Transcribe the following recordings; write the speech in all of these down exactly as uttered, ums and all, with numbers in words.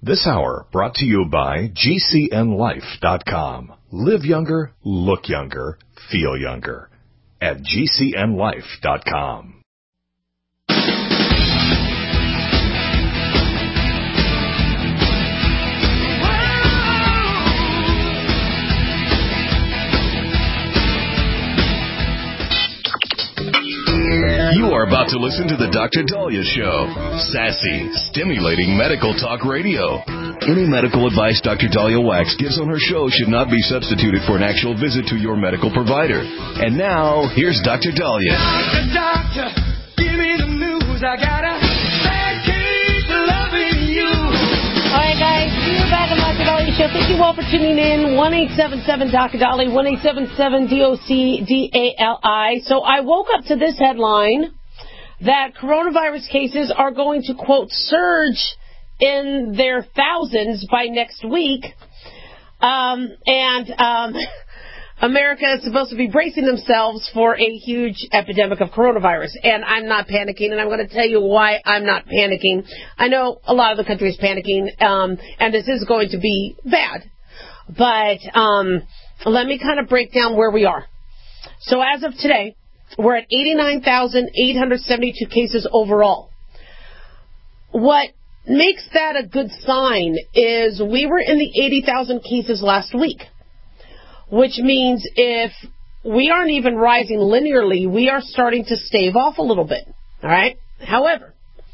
This hour brought to you by G C N life dot com. Live younger, look younger, feel younger at G C N life dot com. You are about to listen to the Doctor Daliah Show. Sassy, stimulating medical talk radio. Any medical advice Doctor Daliah Wax gives on her show should not be substituted for an actual visit to your medical provider. And now, here's Doctor Daliah. Doctor, doctor, give me the news. I got a bad case of loving you. All right, guys, we're back on the Doctor Daliah Show. Thank you all for tuning in. one eight seven seven Doctor Daliah, one eight seven seven D O C D A L I. So I woke up to this headline that coronavirus cases are going to, quote, surge in their thousands by next week. Um, and um, America is supposed to be bracing themselves for a huge epidemic of coronavirus. And I'm not panicking, and I'm going to tell you why I'm not panicking. I know a lot of the country is panicking, um, and this is going to be bad. But um, let me kind of break down where we are. So as of today, we're at eighty-nine thousand eight hundred seventy-two cases overall. What makes that a good sign is we were in the eighty thousand cases last week, which means if we aren't even rising linearly, we are starting to stave off a little bit. All right? However,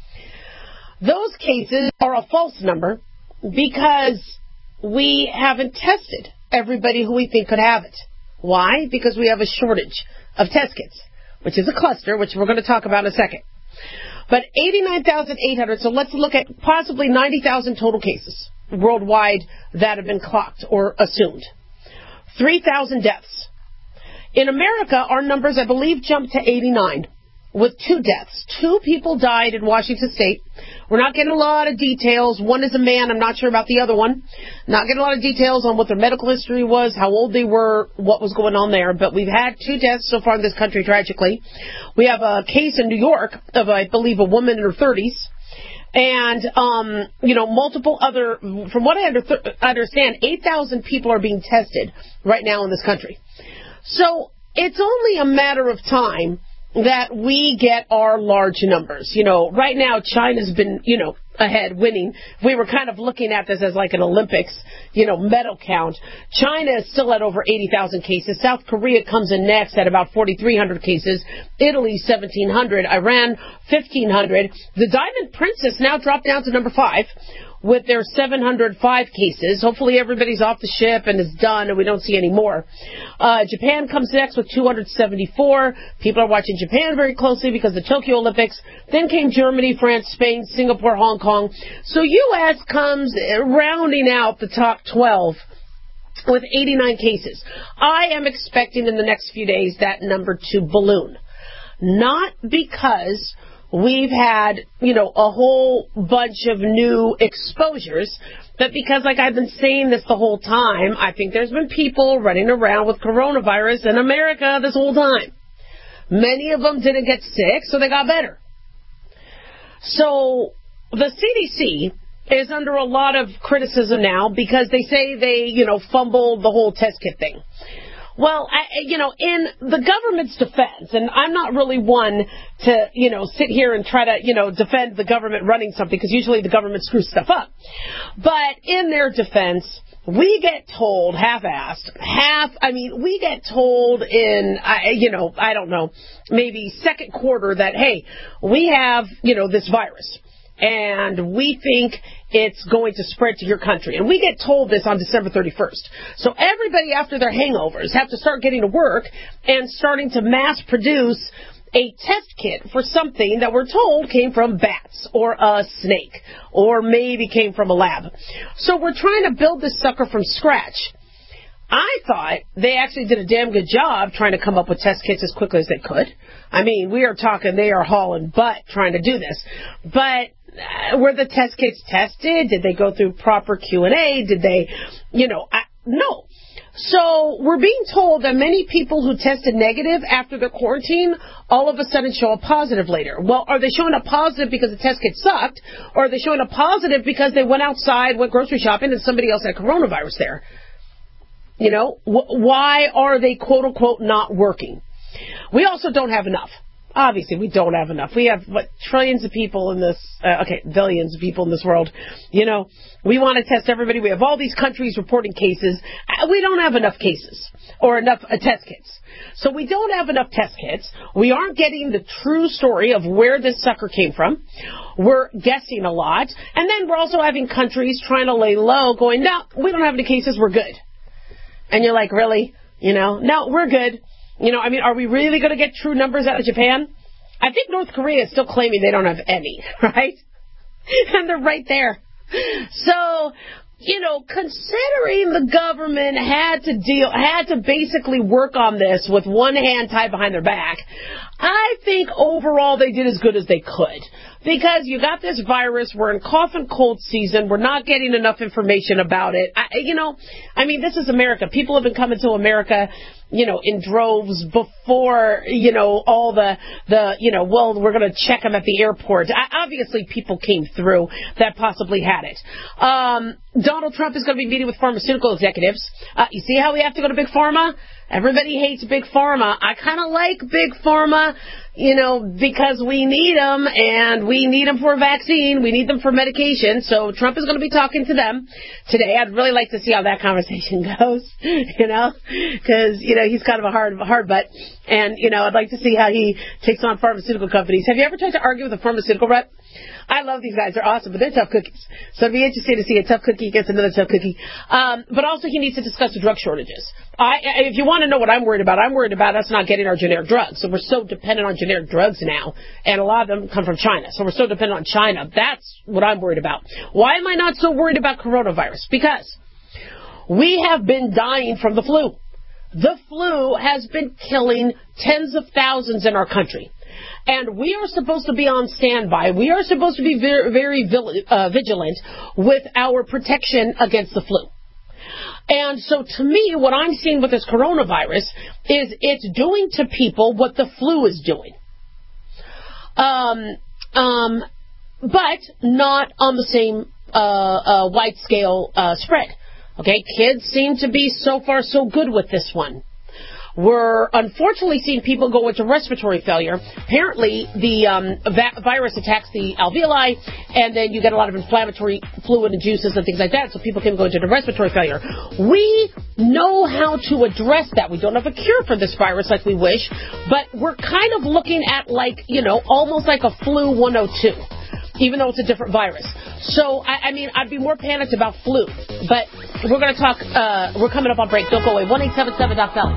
those cases are a false number because we haven't tested everybody who we think could have it. Why? Because we have a shortage of test kits, which is a cluster, which we're going to talk about in a second. But eighty-nine thousand eight hundred, so let's look at possibly ninety thousand total cases worldwide that have been clocked or assumed. three thousand deaths. In America, our numbers, I believe, jumped to eighty-nine with two deaths. Two people died in Washington State. We're not getting a lot of details. One is a man. I'm not sure about the other one. Not getting a lot of details on what their medical history was, how old they were, what was going on there. But we've had two deaths so far in this country, tragically. We have a case in New York of, I believe, a woman in her thirties. And, um, you know, multiple other, from what I under, understand, eight thousand people are being tested right now in this country. So it's only a matter of time that we get our large numbers. You know, right now China's been, you know, ahead, winning. We were kind of looking at this as like an Olympics, you know, medal count. China is still at over eighty thousand cases. South Korea comes in next at about forty-three hundred cases. Italy, seventeen hundred. Iran, fifteen hundred. The Diamond Princess now dropped down to number five with their seven hundred five cases. Hopefully everybody's off the ship and is done and we don't see any more. Uh, Japan comes next with two hundred seventy-four. People are watching Japan very closely because of the Tokyo Olympics. Then came Germany, France, Spain, Singapore, Hong Kong. So U S comes rounding out the top twelve with eighty-nine cases. I am expecting in the next few days that number to balloon. Not because we've had, you know, a whole bunch of new exposures, but because, like I've been saying this the whole time, I think there's been people running around with coronavirus in America this whole time. Many of them didn't get sick, so they got better. So the C D C is under a lot of criticism now because they say they, you know, fumbled the whole test kit thing. Well, I, you know, in the government's defense, and I'm not really one to, you know, sit here and try to, you know, defend the government running something, because usually the government screws stuff up. But in their defense, we get told half-assed, half, I mean, we get told in, I, you know, I don't know, maybe second quarter that, hey, we have, you know, this virus. And we think it's going to spread to your country. And we get told this on December thirty-first. So everybody after their hangovers have to start getting to work and starting to mass produce a test kit for something that we're told came from bats or a snake or maybe came from a lab. So we're trying to build this sucker from scratch. I thought they actually did a damn good job trying to come up with test kits as quickly as they could. I mean, we are talking they are hauling butt trying to do this. But uh, were the test kits tested? Did they go through proper Q and A? Did they, you know, I, no. So we're being told that many people who tested negative after their quarantine all of a sudden show up positive later. Well, are they showing up positive because the test kit sucked, or are they showing up positive because they went outside, went grocery shopping, and somebody else had coronavirus there? You know, wh- why are they, quote-unquote, not working? We also don't have enough. Obviously, we don't have enough. We have, what, trillions of people in this, uh, okay, billions of people in this world. You know, we want to test everybody. We have all these countries reporting cases. We don't have enough cases or enough uh, test kits. So we don't have enough test kits. We aren't getting the true story of where this sucker came from. We're guessing a lot. And then we're also having countries trying to lay low going, no, we don't have any cases. We're good. And you're like, really? You know, no, we're good. You know, I mean, are we really going to get true numbers out of Japan? I think North Korea is still claiming they don't have any, right? And they're right there. So, you know, considering the government had to deal, had to basically work on this with one hand tied behind their back, I think overall they did as good as they could. Because you got this virus, we're in cough and cold season, we're not getting enough information about it. I, you know, I mean, this is America. People have been coming to America, you know, in droves before, you know, all the, the you know, well, we're going to check them at the airport. I, obviously, people came through that possibly had it. Um, Donald Trump is going to be meeting with pharmaceutical executives. Uh, you see how we have to go to Big Pharma? Everybody hates Big Pharma. I kind of like Big Pharma, you know, because we need them, and we need them for a vaccine. We need them for medication. So Trump is going to be talking to them today. I'd really like to see how that conversation goes, you know, because, you know, he's kind of a hard, hard butt. And, you know, I'd like to see how he takes on pharmaceutical companies. Have you ever tried to argue with a pharmaceutical rep? I love these guys. They're awesome, but they're tough cookies. So it'd be interesting to see a tough cookie against another tough cookie. Um, but also he needs to discuss the drug shortages. I, if you want to know what I'm worried about, I'm worried about us not getting our generic drugs. So we're so dependent on generic drugs now, and a lot of them come from China. So we're so dependent on China. That's what I'm worried about. Why am I not so worried about coronavirus? Because we have been dying from the flu. The flu has been killing tens of thousands in our country. And we are supposed to be on standby. We are supposed to be very, very uh, vigilant with our protection against the flu. And so to me, what I'm seeing with this coronavirus is it's doing to people what the flu is doing. Um, um, but not on the same uh, uh, wide scale uh, spread. Okay, kids seem to be so far so good with this one. We're unfortunately seeing people go into respiratory failure. Apparently, the um, va- virus attacks the alveoli, and then you get a lot of inflammatory fluid and juices and things like that, so people can go into the respiratory failure. We know how to address that. We don't have a cure for this virus like we wish, but we're kind of looking at like, you know, almost like a flu one oh two, even though it's a different virus. So, I, I mean, I'd be more panicked about flu, but we're going to talk, uh, we're coming up on break. Don't go away. one eight seven seven Doc Dolly.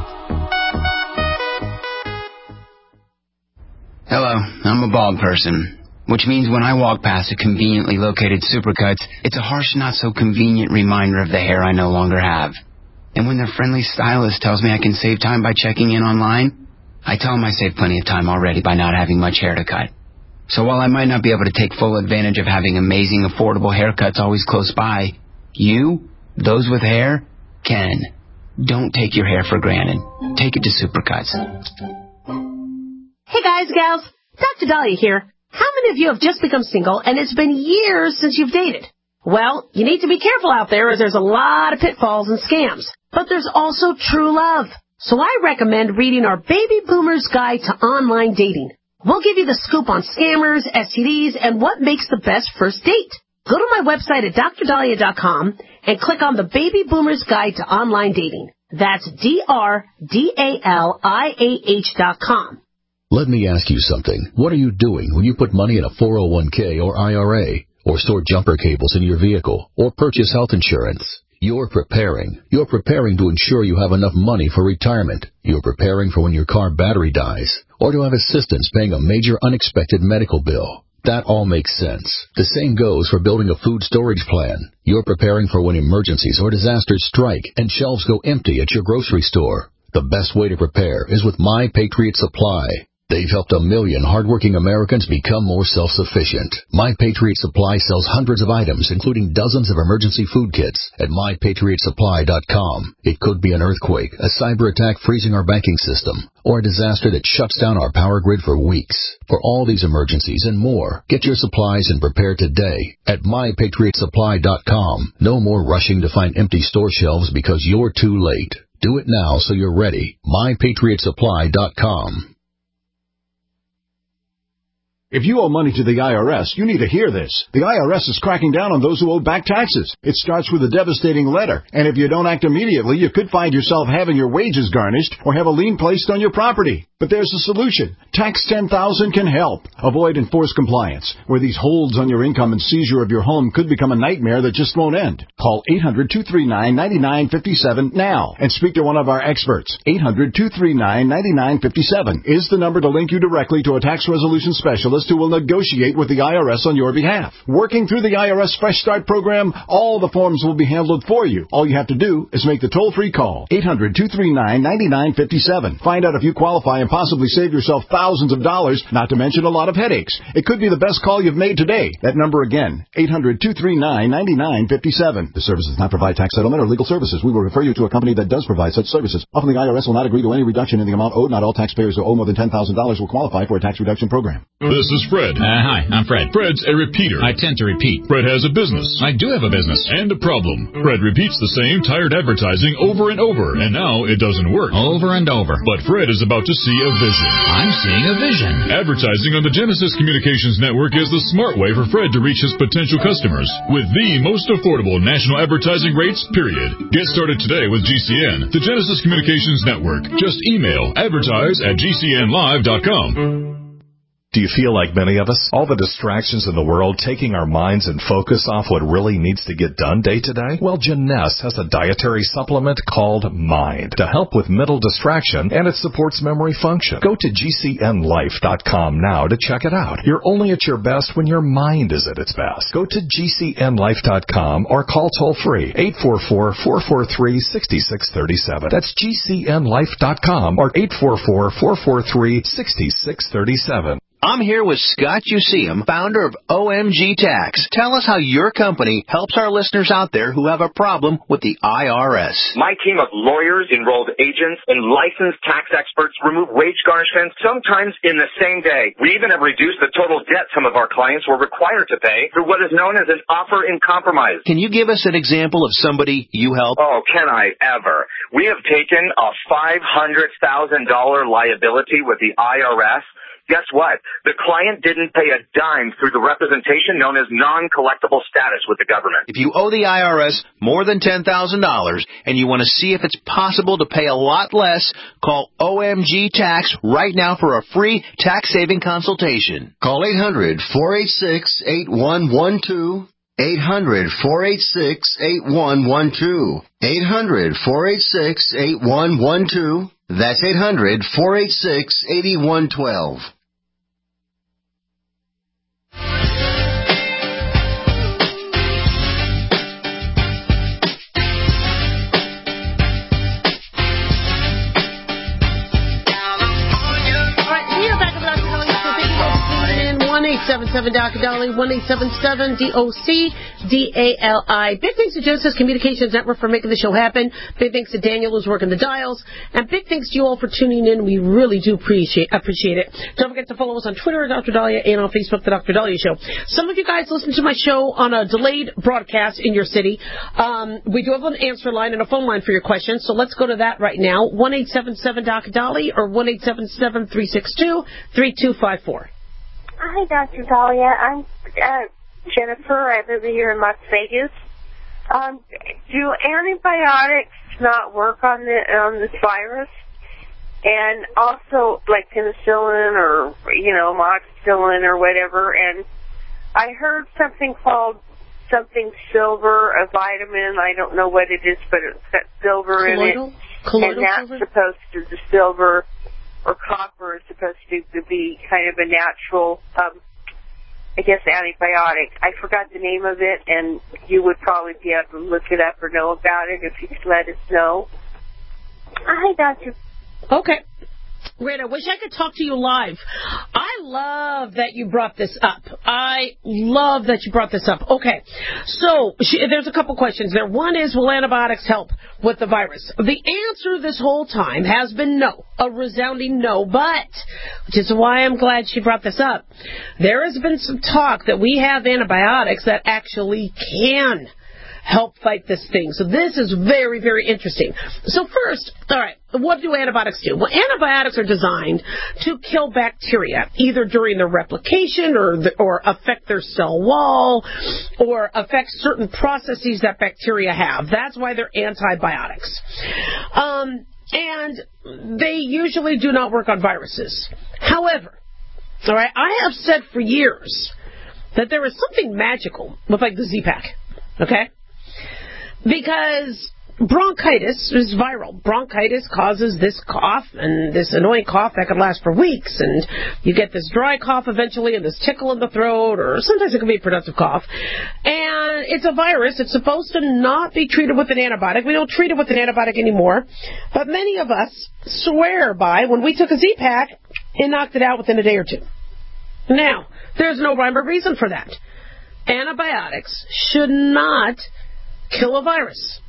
Hello, I'm a bald person, which means when I walk past a conveniently located Supercuts, it's a harsh, not-so-convenient reminder of the hair I no longer have. And when their friendly stylist tells me I can save time by checking in online, I tell them I saved plenty of time already by not having much hair to cut. So while I might not be able to take full advantage of having amazing, affordable haircuts always close by, you, those with hair, can. Don't take your hair for granted. Take it to Supercuts. Hey guys, gals, Doctor Dahlia here. How many of you have just become single and it's been years since you've dated? Well, you need to be careful out there as there's a lot of pitfalls and scams. But there's also true love. So I recommend reading our Baby Boomer's Guide to Online Dating. We'll give you the scoop on scammers, S T Ds, and what makes the best first date. Go to my website at dr dahlia dot com and click on the Baby Boomer's Guide to Online Dating. That's D R D A L I A H dot com. Let me ask you something. What are you doing when you put money in a four oh one k or I R A, or store jumper cables in your vehicle, or purchase health insurance? You're preparing. You're preparing to ensure you have enough money for retirement. You're preparing for when your car battery dies, or to have assistance paying a major unexpected medical bill. That all makes sense. The same goes for building a food storage plan. You're preparing for when emergencies or disasters strike and shelves go empty at your grocery store. The best way to prepare is with My Patriot Supply. They've helped a million hardworking Americans become more self-sufficient. My Patriot Supply sells hundreds of items, including dozens of emergency food kits at my patriot supply dot com. It could be an earthquake, a cyber attack freezing our banking system, or a disaster that shuts down our power grid for weeks. For all these emergencies and more, get your supplies and prepare today at my patriot supply dot com. No more rushing to find empty store shelves because you're too late. Do it now so you're ready. my patriot supply dot com. If you owe money to the I R S, you need to hear this. The I R S is cracking down on those who owe back taxes. It starts with a devastating letter, and if you don't act immediately, you could find yourself having your wages garnished or have a lien placed on your property. But there's a solution. Tax ten thousand can help. Avoid enforced compliance, where these holds on your income and seizure of your home could become a nightmare that just won't end. Call eight hundred, two three nine, nine nine five seven now and speak to one of our experts. eight hundred, two three nine, nine nine five seven is the number to link you directly to a tax resolution specialist who will negotiate with the I R S on your behalf. Working through the I R S Fresh Start program, all the forms will be handled for you. All you have to do is make the toll-free call. eight hundred, two three nine, nine nine five seven. Find out if you qualify and possibly save yourself thousands of dollars, not to mention a lot of headaches. It could be the best call you've made today. That number again, eight hundred, two three nine, nine nine five seven. The service does not provide tax settlement or legal services. We will refer you to a company that does provide such services. Often the I R S will not agree to any reduction in the amount owed. Not all taxpayers who owe more than ten thousand dollars will qualify for a tax reduction program. This is Fred. Uh, hi, I'm Fred. Fred's a repeater. I tend to repeat. Fred has a business. I do have a business. And a problem. Fred repeats the same tired advertising over and over, and now it doesn't work. Over and over. But Fred is about to see a vision. I'm seeing a vision. Advertising on the Genesis Communications Network is the smart way for Fred to reach his potential customers with the most affordable national advertising rates, period. Get started today with G C N, the Genesis Communications Network. Just email advertise at G C N live dot com. Do you feel like many of us? All the distractions in the world taking our minds and focus off what really needs to get done day to day? Well, Janess has a dietary supplement called Mind to help with mental distraction, and it supports memory function. Go to G C N life dot com now to check it out. You're only at your best when your mind is at its best. Go to G C N life dot com or call toll-free eight four four, four four three, six six three seven. That's G C N life dot com or eight four four, four four three, six six three seven. I'm here with Scott Useum, founder of O M G Tax. Tell us how your company helps our listeners out there who have a problem with the I R S. My team of lawyers, enrolled agents, and licensed tax experts remove wage garnishments sometimes in the same day. We even have reduced the total debt some of our clients were required to pay through what is known as an offer in compromise. Can you give us an example of somebody you help? Oh, can I ever? We have taken a five hundred thousand dollars liability with the I R S. Guess what? The client didn't pay a dime through the representation known as non-collectible status with the government. If you owe the I R S more than ten thousand dollars and you want to see if it's possible to pay a lot less, call O M G Tax right now for a free tax-saving consultation. Call eight hundred, four eight six, eight one one two. eight hundred, four eight six, eight one one two. eight hundred, four eight six, eight one one two. That's eight hundred, four eight six, eight one one two. one eight seven seven D O C Dolly, one eight seven seven D O C D A L I. Big thanks to Genesis Communications Network for making the show happen. Big thanks to Daniel who's working the dials. And big thanks to you all for tuning in. We really do appreciate appreciate it. Don't forget to follow us on Twitter at Doctor Dahlia and on Facebook, The Doctor Dahlia Show. Some of you guys listen to my show on a delayed broadcast in your city. Um, we do have an answer line and a phone line for your questions, so let's go to that right now. one eight seven seven D O C Dolly or one eight seven seven, three six two, three two five four. Hi, Doctor Dahlia. I'm uh, Jennifer. I live here in Las Vegas. Um, do antibiotics not work on the on this virus? And also, like penicillin or you know amoxicillin or whatever. And I heard something called something silver, a vitamin. I don't know what it is, but it's got silver Colloidal? in it, Colloidal and that's silver? supposed to the silver. Or copper is supposed to, to be kind of a natural, um, I guess, antibiotic. I forgot the name of it, and you would probably be able to look it up or know about it if you could let us know. Hi, Doctor Okay. Great. I wish I could talk to you live. I love that you brought this up. I love that you brought this up. Okay. So she, there's a couple questions there. One is, will antibiotics help with the virus? The answer this whole time has been no, a resounding no, but, which is why I'm glad she brought this up, there has been some talk that we have antibiotics that actually can help fight this thing. So this is very, very interesting. So first, all right, what do antibiotics do? Well, antibiotics are designed to kill bacteria, either during their replication or the, or affect their cell wall or affect certain processes that bacteria have. That's why they're antibiotics. Um, and they usually do not work on viruses. However, all right, I have said for years that there is something magical with like the Z-Pak, okay? Because bronchitis is viral. Bronchitis causes this cough and this annoying cough that can last for weeks. And you get this dry cough eventually and this tickle in the throat, or sometimes it can be a productive cough. And it's a virus. It's supposed to not be treated with an antibiotic. We don't treat it with an antibiotic anymore. But many of us swear by, when we took a Z-Pak, it knocked it out within a day or two. Now, there's no rhyme or reason for that. Antibiotics should not kill a virus.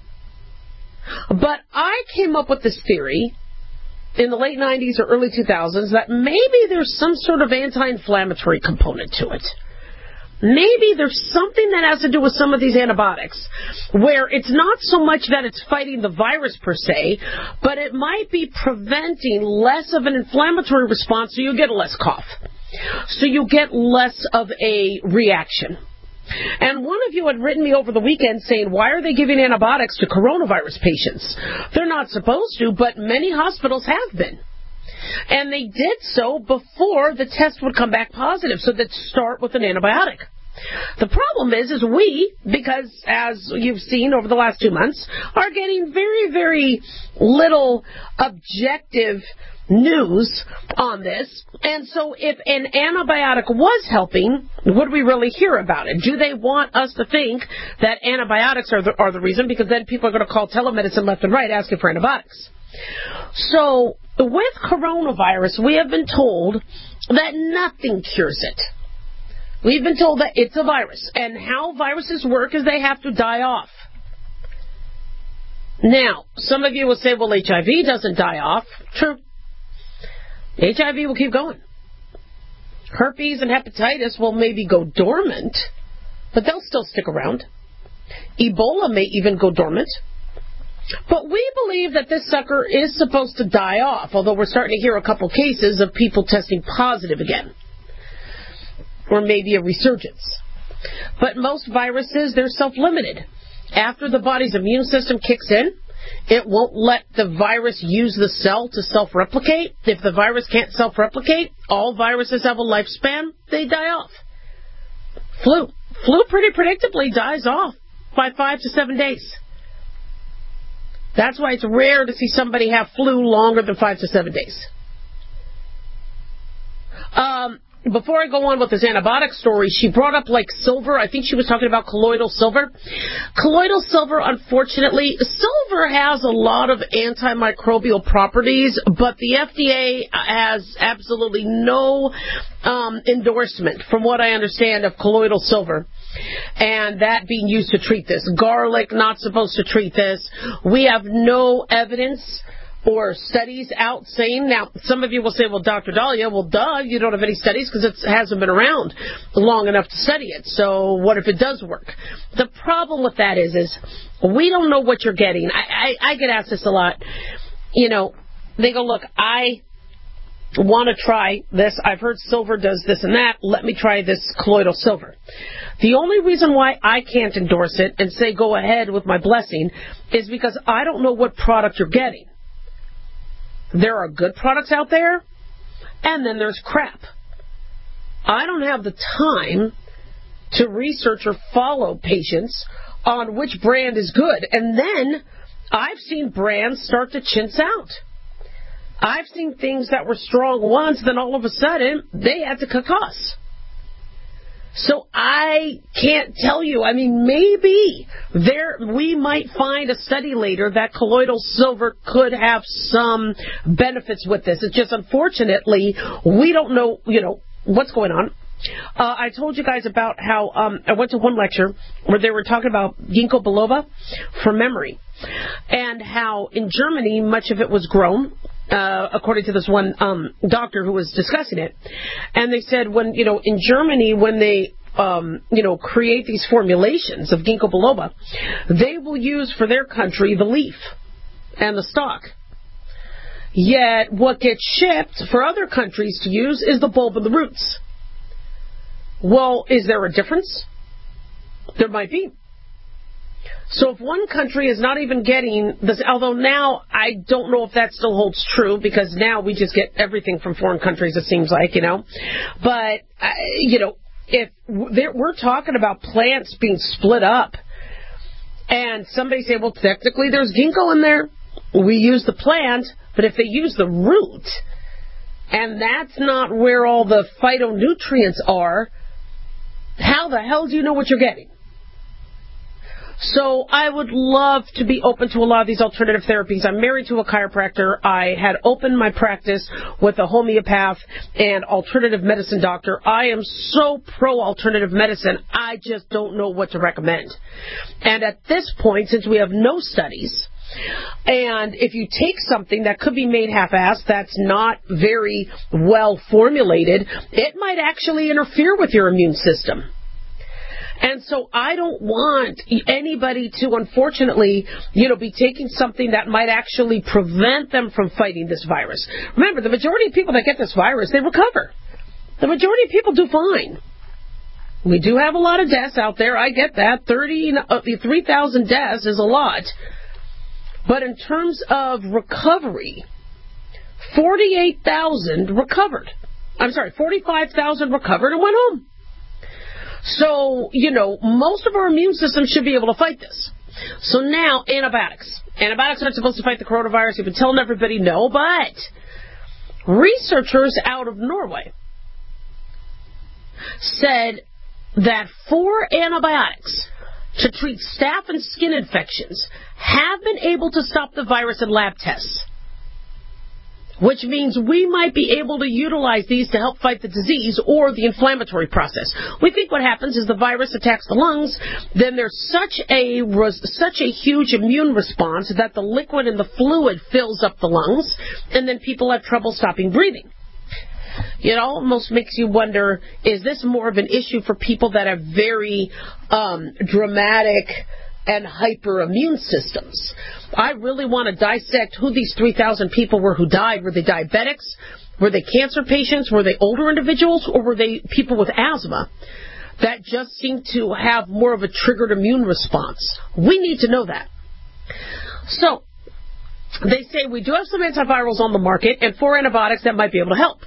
But I came up with this theory in the late nineties or early two thousands that maybe there's some sort of anti-inflammatory component to it. Maybe there's something that has to do with some of these antibiotics where it's not so much that it's fighting the virus per se, but it might be preventing less of an inflammatory response, so you get less cough. So you get less of a reaction. And one of you had written me over the weekend saying, why are they giving antibiotics to coronavirus patients? They're not supposed to, but many hospitals have been. And they did so before the test would come back positive, so they'd start with an antibiotic. The problem is, is we, because as you've seen over the last two months, are getting very, very little objective news on this. And so if an antibiotic was helping, would we really hear about it? Do they want us to think that antibiotics are the, are the reason? Because then people are going to call telemedicine left and right asking for antibiotics. So with coronavirus, we have been told that nothing cures it. We've been told that it's a virus. And how viruses work is they have to die off. Now, some of you will say, well, H I V doesn't die off. True. H I V will keep going. Herpes and hepatitis will maybe go dormant, but they'll still stick around. Ebola may even go dormant. But we believe that this sucker is supposed to die off, although we're starting to hear a couple cases of people testing positive again. Or maybe a resurgence. But most viruses, they're self-limited. After the body's immune system kicks in, it won't let the virus use the cell to self-replicate. If the virus can't self-replicate, all viruses have a lifespan, they die off. Flu. Flu pretty predictably dies off by five to seven days. That's why it's rare to see somebody have flu longer than five to seven days. Um... Before I go on with this antibiotic story, she brought up like silver. I think she was talking about colloidal silver. Colloidal silver, unfortunately, silver has a lot of antimicrobial properties, but the F D A has absolutely no um, endorsement, from what I understand, of colloidal silver. And that being used to treat this. Garlic, not supposed to treat this. We have no evidence or studies out saying, now some of you will say, well, Doctor Dahlia, well, duh, you don't have any studies because it hasn't been around long enough to study it. So what if it does work? The problem with that is, is we don't know what you're getting. I, I, I get asked this a lot. You know, they go, look, I want to try this. I've heard silver does this and that. Let me try this colloidal silver. The only reason why I can't endorse it and say go ahead with my blessing is because I don't know what product you're getting. There are good products out there, and then there's crap. I don't have the time to research or follow patients on which brand is good. And then I've seen brands start to chintz out. I've seen things that were strong once, then all of a sudden, they had to cut costs. So I can't tell you. I mean, maybe there we might find a study later that colloidal silver could have some benefits with this. It's just unfortunately we don't know, you know, what's going on. Uh, I told you guys about how um, I went to one lecture where they were talking about ginkgo biloba for memory, and how in Germany much of it was grown. Uh, according to this one um, doctor who was discussing it. And they said when, you know, in Germany, when they, um, you know, create these formulations of ginkgo biloba, they will use for their country the leaf and the stalk. Yet what gets shipped for other countries to use is the bulb and the roots. Well, is there a difference? There might be. So if one country is not even getting this, although now I don't know if that still holds true, because now we just get everything from foreign countries, it seems like, you know. But, uh, you know, if we're talking about plants being split up, and somebody say, well, technically there's ginkgo in there, we use the plant, but if they use the root, and that's not where all the phytonutrients are, how the hell do you know what you're getting? So I would love to be open to a lot of these alternative therapies. I'm married to a chiropractor. I had opened my practice with a homeopath and alternative medicine doctor. I am so pro-alternative medicine, I just don't know what to recommend. And at this point, since we have no studies, and if you take something that could be made half-assed, that's not very well formulated, it might actually interfere with your immune system. And so I don't want anybody to, unfortunately, you know, be taking something that might actually prevent them from fighting this virus. Remember, the majority of people that get this virus, they recover. The majority of people do fine. We do have a lot of deaths out there. I get that. thirty, uh, three thousand deaths is a lot. But in terms of recovery, forty-eight thousand recovered. I'm sorry, forty-five thousand recovered and went home. So, you know, most of our immune system should be able to fight this. So now, antibiotics. Antibiotics aren't supposed to fight the coronavirus. You've been telling everybody no, but researchers out of Norway said that four antibiotics to treat staph and skin infections have been able to stop the virus in lab tests, which means we might be able to utilize these to help fight the disease or the inflammatory process. We think what happens is the virus attacks the lungs, then there's such a such a huge immune response that the liquid in the fluid fills up the lungs, and then people have trouble stopping breathing. It almost makes you wonder, is this more of an issue for people that have very um, dramatic and hyperimmune systems? I really want to dissect who these three thousand people were who died. Were they diabetics? Were they cancer patients? Were they older individuals? Or were they people with asthma that just seem to have more of a triggered immune response? We need to know that. So, they say we do have some antivirals on the market and four antibiotics that might be able to help.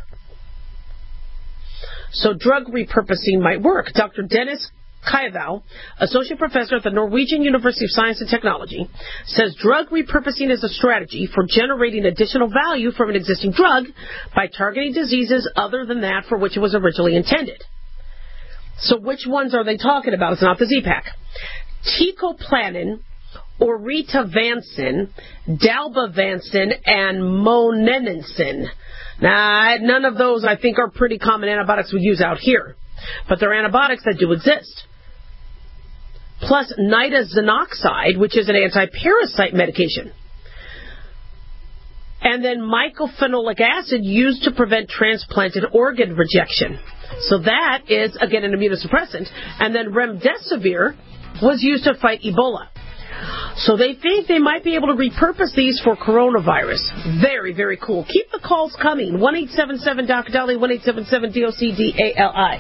So drug repurposing might work. Doctor Dennis Kaival, associate professor at the Norwegian University of Science and Technology, says drug repurposing is a strategy for generating additional value from an existing drug by targeting diseases other than that for which it was originally intended. So which ones are they talking about? It's not the Z-Pak. Teicoplanin, Oritavancin, Dalbavancin, and Monensin. Now, none of those, I think, are pretty common antibiotics we use out here. But they're antibiotics that do exist. Plus nitazoxanide, which is an anti-parasite medication. And then mycophenolic acid used to prevent transplanted organ rejection. So that is, again, an immunosuppressant. And then remdesivir was used to fight Ebola. So they think they might be able to repurpose these for coronavirus. Very, very cool. Keep the calls coming. one eight seven seven D O C D A L I, one eight seven seven D O C D A L I.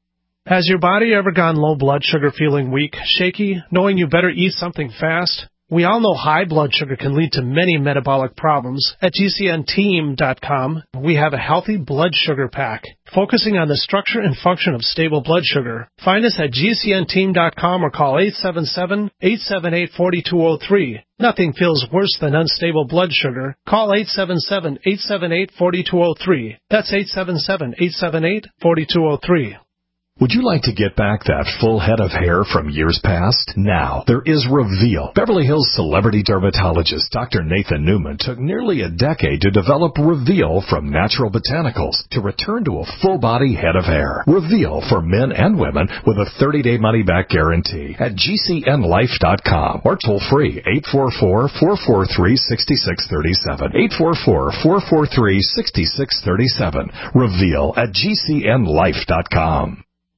Has your body ever gone low blood sugar, feeling weak, shaky, knowing you better eat something fast? We all know high blood sugar can lead to many metabolic problems. At G C N team dot com, we have a healthy blood sugar pack, focusing on the structure and function of stable blood sugar. Find us at G C N team dot com or call eight seven seven, eight seven eight, four two zero three. Nothing feels worse than unstable blood sugar. Call eight seven seven, eight seven eight, four two zero three. That's eight seven seven, eight seven eight, four two zero three. Would you like to get back that full head of hair from years past? Now, there is Reveal. Beverly Hills celebrity dermatologist Doctor Nathan Newman took nearly a decade to develop Reveal from Natural Botanicals to return to a full-body head of hair. Reveal for men and women with a thirty-day money-back guarantee at G C N life dot com or toll-free eight four four, four four three, six six three seven. eight four four, four four three, six six three seven. Reveal at G C N life dot com.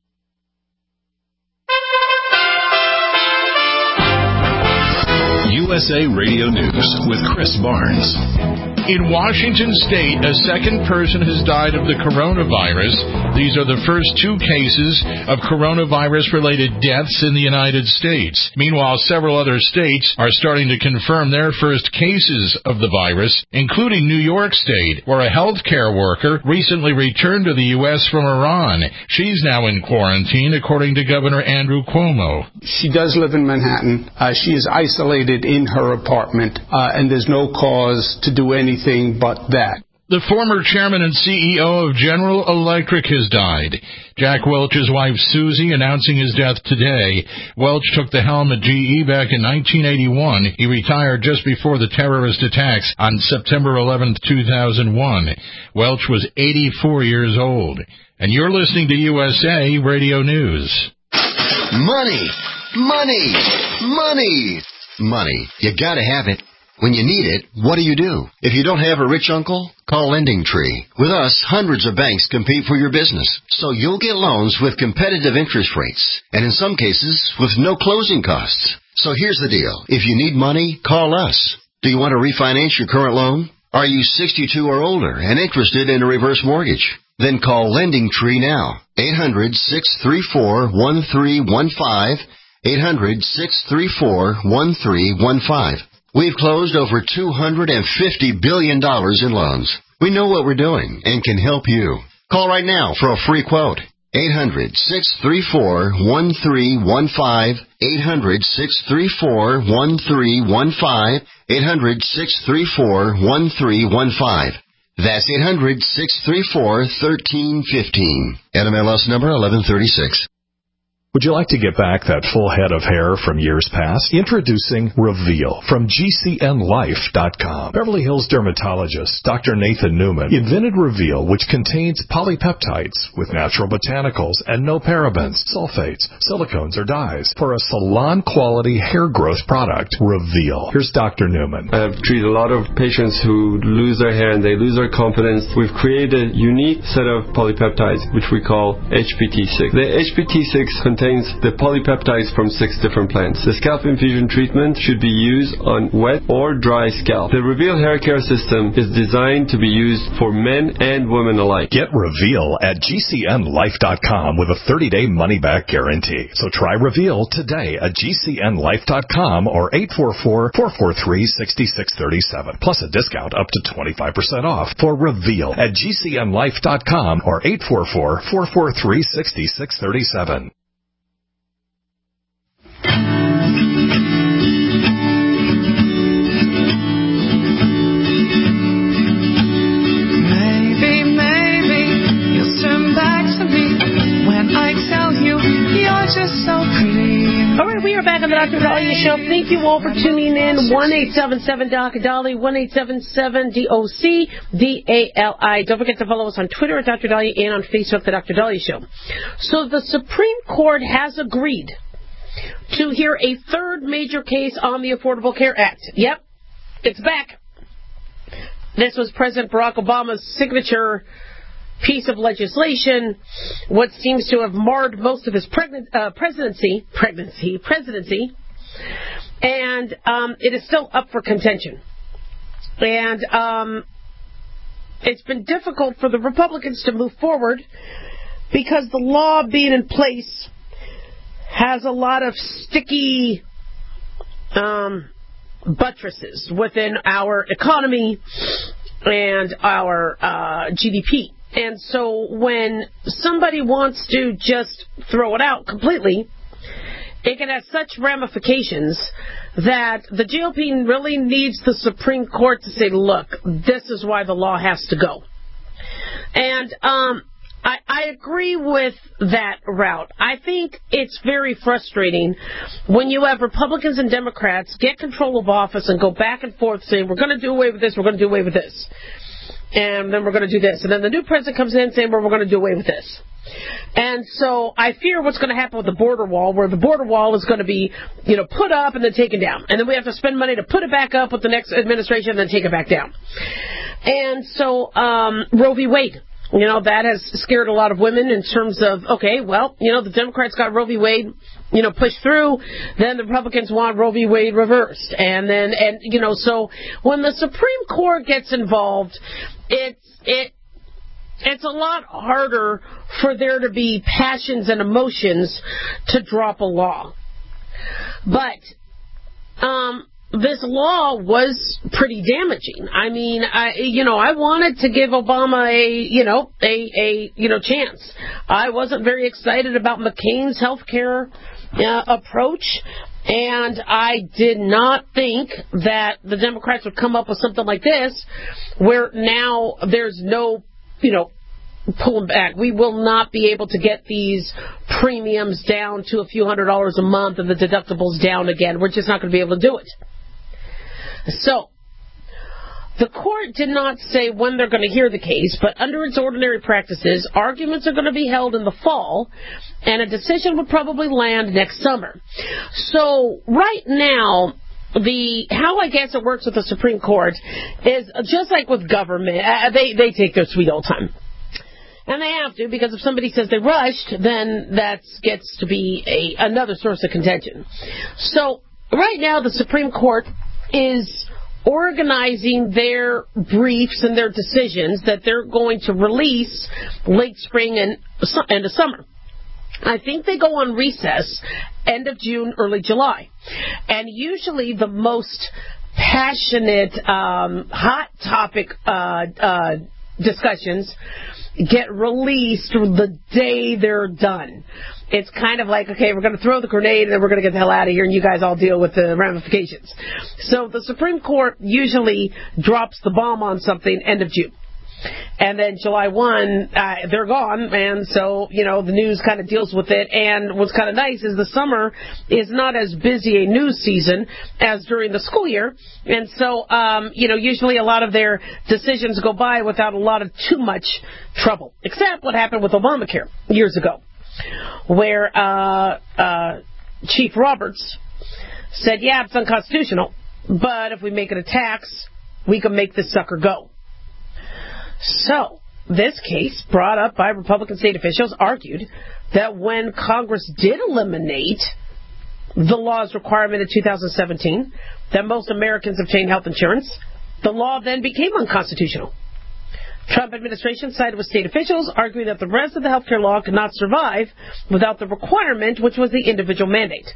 U S A Radio News with Chris Barnes. In Washington State, a second person has died of the coronavirus. These are the first two cases of coronavirus-related deaths in the United States. Meanwhile, several other states are starting to confirm their first cases of the virus, including New York State, where a healthcare worker recently returned to the U S from Iran. She's now in quarantine, according to Governor Andrew Cuomo. She does live in Manhattan. Uh, she is isolated in her apartment, uh, and there's no cause to do anything but that. The former chairman and C E O of General Electric has died. Jack Welch's wife, Susie, announcing his death today. Welch took the helm at G E back in nineteen eighty-one. He retired just before the terrorist attacks on September eleventh, two thousand one. Welch was eighty-four years old. And you're listening to U S A Radio News. Money! Money! Money! Money. You gotta have it. When you need it, what do you do? If you don't have a rich uncle, call Lending Tree. With us, hundreds of banks compete for your business, so you'll get loans with competitive interest rates, and in some cases, with no closing costs. So here's the deal. If you need money, call us. Do you want to refinance your current loan? Are you sixty-two or older and interested in a reverse mortgage? Then call Lending Tree now. eight hundred, six three four, one three one five. eight hundred, six three four, one three one five. We've closed over two hundred fifty billion dollars in loans. We know what we're doing and can help you. Call right now for a free quote. eight hundred, six three four, one three one five. eight hundred, six three four, one three one five. eight hundred, six three four, one three one five. That's eight hundred, six three four, one three one five. N M L S number eleven thirty-six. Would you like to get back that full head of hair from years past? Introducing Reveal from G C N life dot com. Beverly Hills dermatologist Doctor Nathan Newman invented Reveal, which contains polypeptides with natural botanicals and no parabens, sulfates, silicones, or dyes for a salon-quality hair growth product. Reveal. Here's Doctor Newman. I've treated a lot of patients who lose their hair and they lose their confidence. We've created a unique set of polypeptides, which we call H P T six. The H P T six contains the polypeptides from six different plants. The scalp infusion treatment should be used on wet or dry scalp. The Reveal hair care system is designed to be used for men and women alike. Get Reveal at G C N life dot com with a thirty-day money-back guarantee. So try Reveal today at G C N life dot com or eight four four, four four three, six six three seven. Plus a discount up to twenty-five percent off for Reveal at G C N life dot com or eight four four, four four three, six six three seven. Maybe, maybe you'll turn back to me when I tell you you're just so pretty. All right, we are back on the Doctor Dahlia Show. Thank you all for tuning in. one eight seven seven D O C Dali, one eight seven seven D O C D A L I. Don't forget to follow us on Twitter at Doctor Dahlia and on Facebook, The Doctor Dahlia Show. So the Supreme Court has agreed to hear a third major case on the Affordable Care Act. Yep, it's back. This was President Barack Obama's signature piece of legislation, what seems to have marred most of his pregnant, uh, presidency, pregnancy, presidency, and um, it is still up for contention. And um, it's been difficult for the Republicans to move forward because the law being in place has a lot of sticky um, buttresses within our economy and our uh, G D P. And so when somebody wants to just throw it out completely, it can have such ramifications that the G O P really needs the Supreme Court to say, look, this is why the law has to go. And um, I, I agree with that route. I think it's very frustrating when you have Republicans and Democrats get control of office and go back and forth saying, we're going to do away with this, we're going to do away with this. And then we're going to do this. And then the new president comes in saying, well, we're going to do away with this. And so I fear what's going to happen with the border wall, where the border wall is going to be, you know, put up and then taken down. And then we have to spend money to put it back up with the next administration and then take it back down. And so um, Roe v. Wade, you know, that has scared a lot of women in terms of, okay, well, you know, the Democrats got Roe v. Wade, you know, pushed through. Then the Republicans want Roe v. Wade reversed. And then, and you know, so when the Supreme Court gets involved, it's, it, It's a lot harder for there to be passions and emotions to drop a law. But um, this law was pretty damaging. I mean, I, you know, I wanted to give Obama a, you know, a, a, you know, chance. I wasn't very excited about McCain's health care uh, approach. And I did not think that the Democrats would come up with something like this, where now there's no, you know, pulling back. We will not be able to get these premiums down to a few hundred dollars a month and the deductibles down again. We're just not going to be able to do it. So, the court did not say when they're going to hear the case, but under its ordinary practices, arguments are going to be held in the fall, and a decision would probably land next summer. So, right now, the how I guess it works with the Supreme Court is just like with government. Uh, they, they take their sweet old time. And they have to, because if somebody says they rushed, then that gets to be a another source of contention. So, right now, the Supreme Court is organizing their briefs and their decisions that they're going to release late spring and into summer. I think they go on recess end of June, early July. And usually the most passionate, um, hot topic uh, uh, discussions get released the day they're done. It's kind of like, okay, we're going to throw the grenade and then we're going to get the hell out of here and you guys all deal with the ramifications. So the Supreme Court usually drops the bomb on something end of June. And then July first, uh, they're gone, and so, you know, the news kind of deals with it. And what's kind of nice is the summer is not as busy a news season as during the school year. And so, um, you know, usually a lot of their decisions go by without a lot of too much trouble, except what happened with Obamacare years ago, where uh, uh, Chief Roberts said, yeah, it's unconstitutional, but if we make it a tax, we can make this sucker go. So, this case, brought up by Republican state officials, argued that when Congress did eliminate the law's requirement in two thousand seventeen that most Americans obtain health insurance, the law then became unconstitutional. Trump administration sided with state officials, arguing that the rest of the health care law could not survive without the requirement, which was the individual mandate.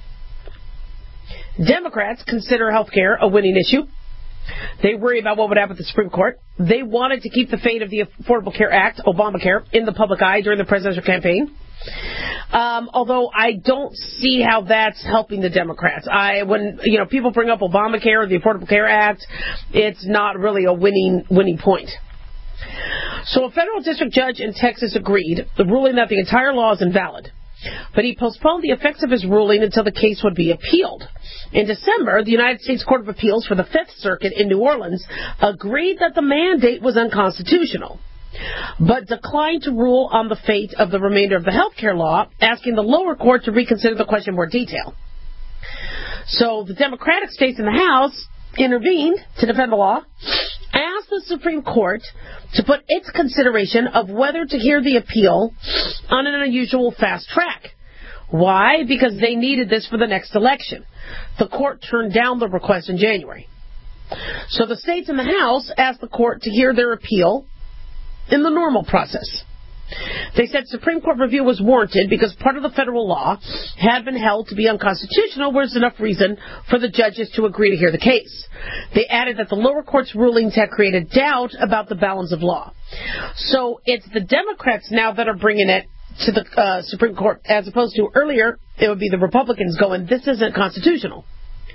Democrats consider health care a winning issue. They worry about what would happen at the Supreme Court. They wanted to keep the fate of the Affordable Care Act, Obamacare, in the public eye during the presidential campaign. Um, although I don't see how that's helping the Democrats. I, when you know people bring up Obamacare or the Affordable Care Act, it's not really a winning winning point. So a federal district judge in Texas agreed, ruling that the entire law is invalid. But he postponed the effects of his ruling until the case would be appealed. In December, the United States Court of Appeals for the Fifth Circuit in New Orleans agreed that the mandate was unconstitutional, but declined to rule on the fate of the remainder of the health care law, asking the lower court to reconsider the question in more detail. So the Democratic states in the House intervened to defend the law, asked the Supreme Court to put its consideration of whether to hear the appeal on an unusual fast track. Why? Because they needed this for the next election. The court turned down the request in January. So the states in the House asked the court to hear their appeal in the normal process. They said Supreme Court review was warranted because part of the federal law had been held to be unconstitutional, where there's enough reason for the judges to agree to hear the case. They added that the lower court's rulings had created doubt about the balance of law. So it's the Democrats now that are bringing it to the uh, Supreme Court, as opposed to earlier, it would be the Republicans going, this isn't constitutional.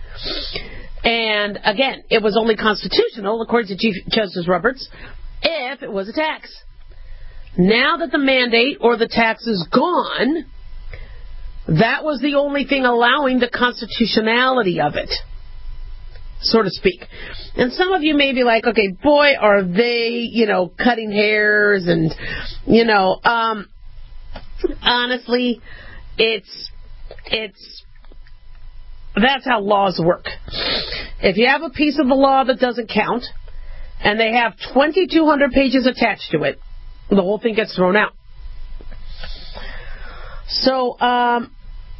And again, it was only constitutional, according to Chief Justice Roberts, if it was a tax. Now that the mandate or the tax is gone, that was the only thing allowing the constitutionality of it, so to speak. And some of you may be like, okay, boy, are they, you know, cutting hairs and, you know, um, honestly, it's, it's, that's how laws work. If you have a piece of the law that doesn't count, and they have twenty-two hundred pages attached to it, the whole thing gets thrown out. So, um,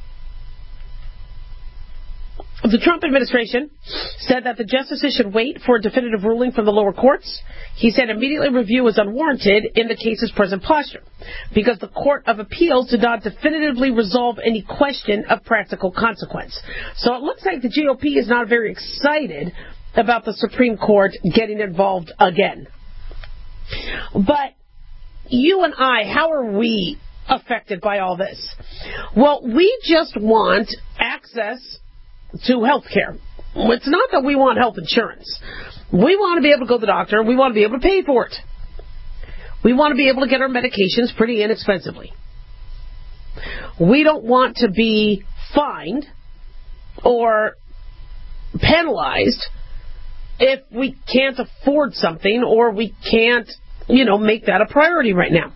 the Trump administration said that the justices should wait for a definitive ruling from the lower courts. He said immediately review was unwarranted in the case's present posture because the Court of Appeals did not definitively resolve any question of practical consequence. So it looks like the G O P is not very excited about the Supreme Court getting involved again. But you and I, how are we affected by all this? Well, we just want access to health care. It's not that we want health insurance. We want to be able to go to the doctor, and we want to be able to pay for it. We want to be able to get our medications pretty inexpensively. We don't want to be fined or penalized if we can't afford something or we can't, you know, make that a priority right now.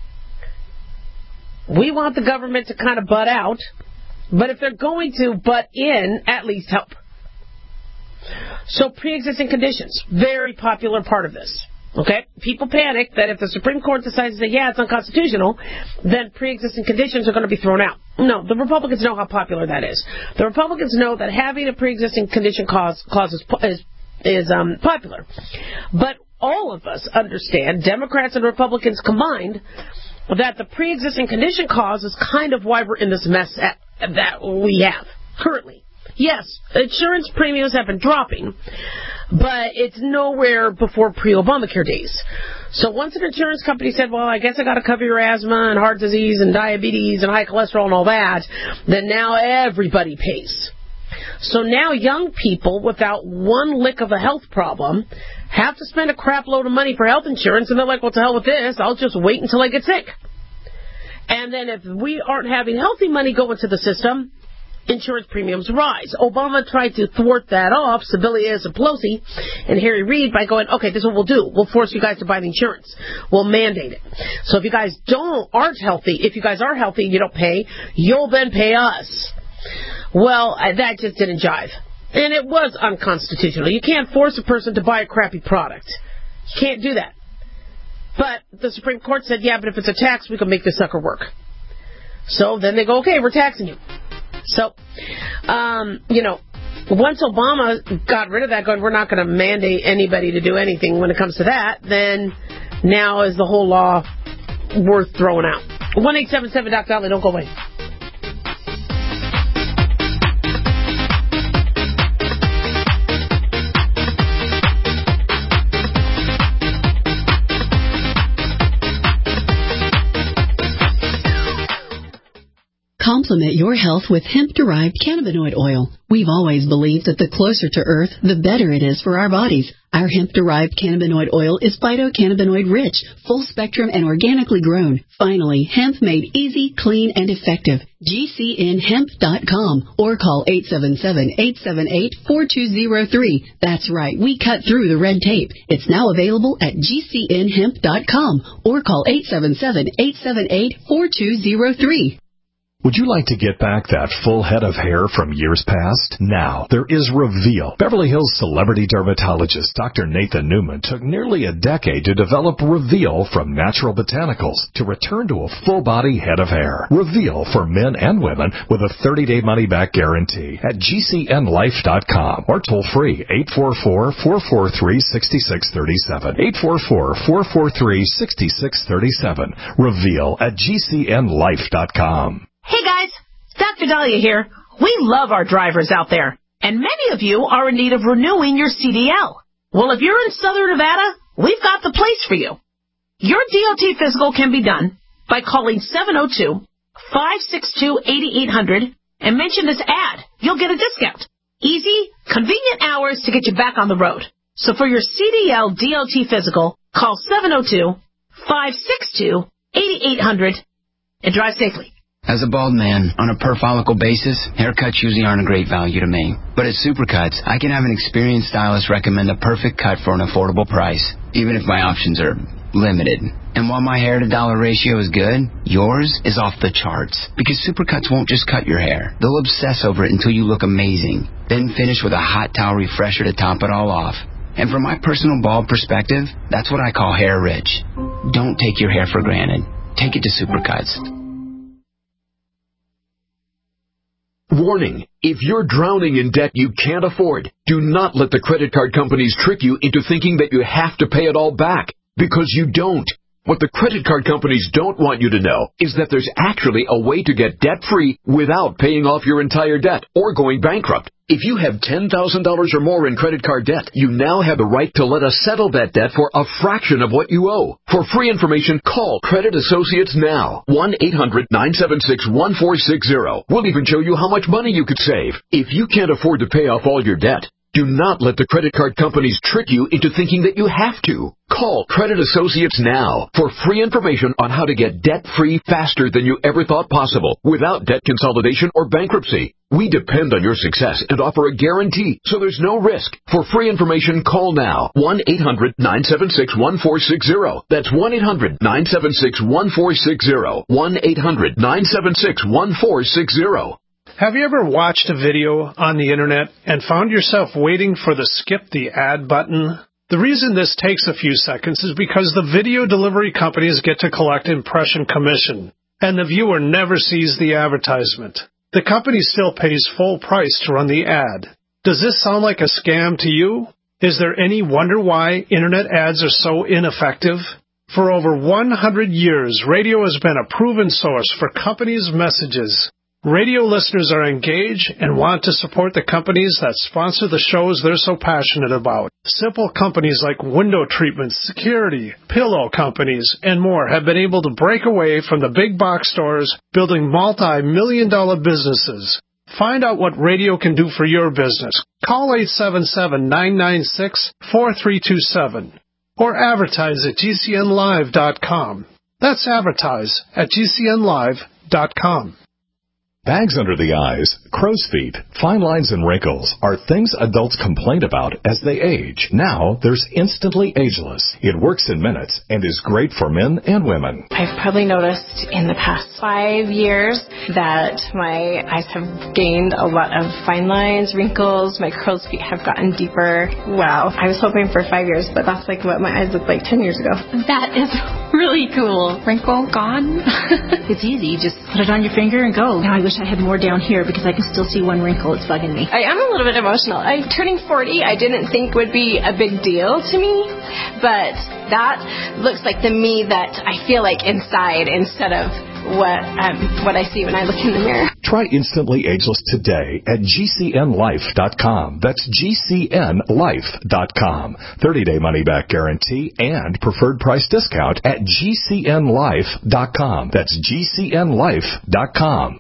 We want the government to kind of butt out, but if they're going to butt in, at least help. So pre-existing conditions, very popular part of this. Okay? People panic that if the Supreme Court decides to say, yeah, it's unconstitutional, then pre-existing conditions are going to be thrown out. No, the Republicans know how popular that is. The Republicans know that having a pre-existing condition clause, clause is, is, is um, popular. But all of us understand, Democrats and Republicans combined, that the pre-existing condition clause is kind of why we're in this mess at, that we have currently. Yes, insurance premiums have been dropping, but it's nowhere before pre-Obamacare days. So once an insurance company said, well, I guess I got to cover your asthma and heart disease and diabetes and high cholesterol and all that, then now everybody pays. So now young people without one lick of a health problem have to spend a crap load of money for health insurance, and they're like, well, to hell with this, I'll just wait until I get sick. And then if we aren't having healthy money go into the system, insurance premiums rise. Obama tried to thwart that off, Sebelius and Pelosi and Harry Reid, by going, okay, this is what we'll do. We'll force you guys to buy the insurance. We'll mandate it. So if you guys don't aren't healthy, if you guys are healthy and you don't pay, you'll then pay us. Well, that just didn't jive. And it was unconstitutional. You can't force a person to buy a crappy product. You can't do that. But the Supreme Court said, yeah, but if it's a tax, we can make this sucker work. So then they go, okay, we're taxing you. So, um, you know, once Obama got rid of that, going, we're not going to mandate anybody to do anything when it comes to that, then now is the whole law worth throwing out. one eight seven seven Doctor Dolly, don't go away. Complement your health with hemp-derived cannabinoid oil. We've always believed that the closer to Earth, the better it is for our bodies. Our hemp-derived cannabinoid oil is phytocannabinoid-rich, full-spectrum, and organically grown. Finally, hemp made easy, clean, and effective. G C N hemp dot com or call eight seven seven, eight seven eight, four two zero three. That's right, we cut through the red tape. It's now available at G C N hemp dot com or call eight seven seven, eight seven eight, four two zero three. Would you like to get back that full head of hair from years past? Now, there is Reveal. Beverly Hills celebrity dermatologist Doctor Nathan Newman took nearly a decade to develop Reveal from natural botanicals to return to a full-body head of hair. Reveal for men and women with a thirty-day money-back guarantee at G C N life dot com or toll-free eight four four, four four three, six six three seven. eight four four, four four three, six six three seven. Reveal at G C N life dot com. Hey guys, Doctor Dahlia here. We love our drivers out there, and many of you are in need of renewing your C D L. Well, if you're in Southern Nevada, we've got the place for you. Your D O T physical can be done by calling seven oh two, five six two, eight eight hundred and mention this ad. You'll get a discount. Easy, convenient hours to get you back on the road. So for your C D L D O T physical, call seven oh two, five six two, eight eight hundred and drive safely. As a bald man, on a per-follicle basis, haircuts usually aren't a great value to me. But at Supercuts, I can have an experienced stylist recommend a perfect cut for an affordable price, even if my options are limited. And while my hair-to-dollar ratio is good, yours is off the charts. Because Supercuts won't just cut your hair. They'll obsess over it until you look amazing. Then finish with a hot towel refresher to top it all off. And from my personal bald perspective, that's what I call hair rich. Don't take your hair for granted. Take it to Supercuts. Warning, if you're drowning in debt you can't afford, do not let the credit card companies trick you into thinking that you have to pay it all back, because you don't. What the credit card companies don't want you to know is that there's actually a way to get debt-free without paying off your entire debt or going bankrupt. If you have ten thousand dollars or more in credit card debt, you now have the right to let us settle that debt for a fraction of what you owe. For free information, call Credit Associates now. one eight hundred, nine seven six, one four six zero. We'll even show you how much money you could save. If you can't afford to pay off all your debt, do not let the credit card companies trick you into thinking that you have to. Call Credit Associates now for free information on how to get debt-free faster than you ever thought possible without debt consolidation or bankruptcy. We depend on your success and offer a guarantee, so there's no risk. For free information, call now. one eight hundred, nine seven six, one four six zero. That's one eight hundred, nine seven six, one four six zero. one eight hundred, nine seven six, one four six zero. Have you ever watched a video on the internet and found yourself waiting for the skip the ad button? The reason this takes a few seconds is because the video delivery companies get to collect impression commission, and the viewer never sees the advertisement. The company still pays full price to run the ad. Does this sound like a scam to you? Is there any wonder why internet ads are so ineffective? For over one hundred years, radio has been a proven source for companies' messages. Radio listeners are engaged and want to support the companies that sponsor the shows they're so passionate about. Simple companies like window treatments, security, pillow companies, and more have been able to break away from the big box stores, building multi-million dollar businesses. Find out what radio can do for your business. Call eight seven seven, nine nine six, four three two seven or advertise at G C N live dot com. That's advertise at G C N live dot com. Bags under the eyes, crow's feet, fine lines and wrinkles are things adults complain about as they age. Now, there's Instantly Ageless. It works in minutes and is great for men and women. I've probably noticed in the past five years that my eyes have gained a lot of fine lines, wrinkles, my crow's feet have gotten deeper. Wow. I was hoping for five years, but that's like what my eyes looked like ten years ago. That is really cool. Wrinkle gone? It's easy. You just put it on your finger and go. Now I wish I had more down here because I can still see one wrinkle. It's bugging me. I am a little bit emotional. I turning forty, I didn't think would be a big deal to me, but that looks like the me that I feel like inside instead of what um, what I see when I look in the mirror. Try Instantly Ageless today at G C N life dot com. That's G C N life dot com. thirty-day money-back guarantee and preferred price discount at G C N life dot com. That's G C N life dot com.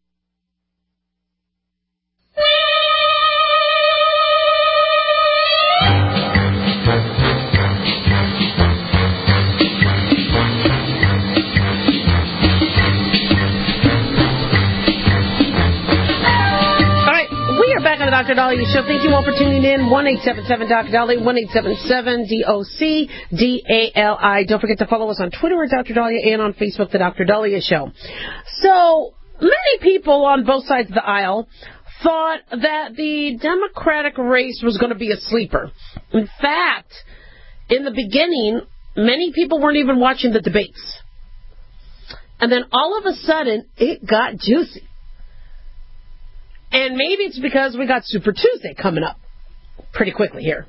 Doctor Dahlia Show. Thank you all for tuning in. one eight seven seven Doctor Dahlia, one eight seven seven D O C D A L I. Don't forget to follow us on Twitter at Doctor Dahlia and on Facebook, The Doctor Dahlia Show. So, many people on both sides of the aisle thought that the Democratic race was going to be a sleeper. In fact, in the beginning, many people weren't even watching the debates. And then all of a sudden, it got juicy. And maybe it's because we got Super Tuesday coming up pretty quickly here.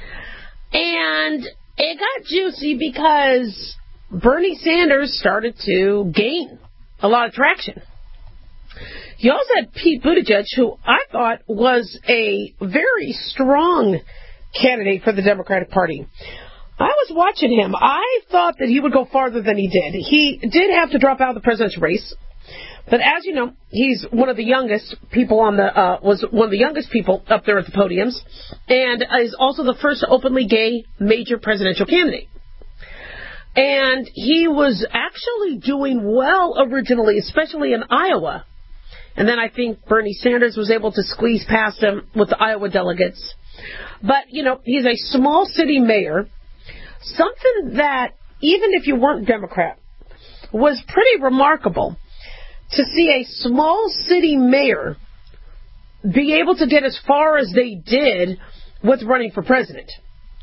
And it got juicy because Bernie Sanders started to gain a lot of traction. You also had Pete Buttigieg, who I thought was a very strong candidate for the Democratic Party. I was watching him. I thought that he would go farther than he did. He did have to drop out of the presidential race. But as you know, he's one of the youngest people on the, uh, was one of the youngest people up there at the podiums, and is also the first openly gay major presidential candidate. And he was actually doing well originally, especially in Iowa. And then I think Bernie Sanders was able to squeeze past him with the Iowa delegates. But, you know, he's a small city mayor, something that, even if you weren't Democrat, was pretty remarkable. To see a small city mayor be able to get as far as they did with running for president.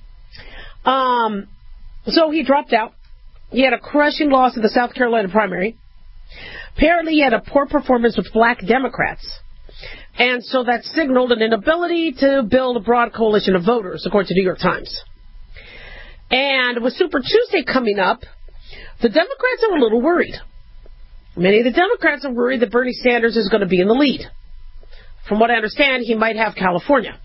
Um, so he dropped out. He had a crushing loss in the South Carolina primary. Apparently he had a poor performance with black Democrats. And so that signaled an inability to build a broad coalition of voters, according to the New York Times. And with Super Tuesday coming up, the Democrats are a little worried. Many of the Democrats are worried that Bernie Sanders is going to be in the lead. From what I understand, he might have California.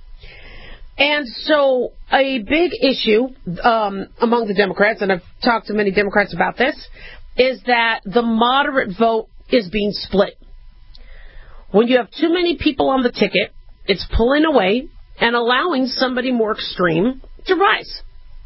And so a big issue um, among the Democrats, and I've talked to many Democrats about this, is that the moderate vote is being split. When you have too many people on the ticket, it's pulling away and allowing somebody more extreme to rise.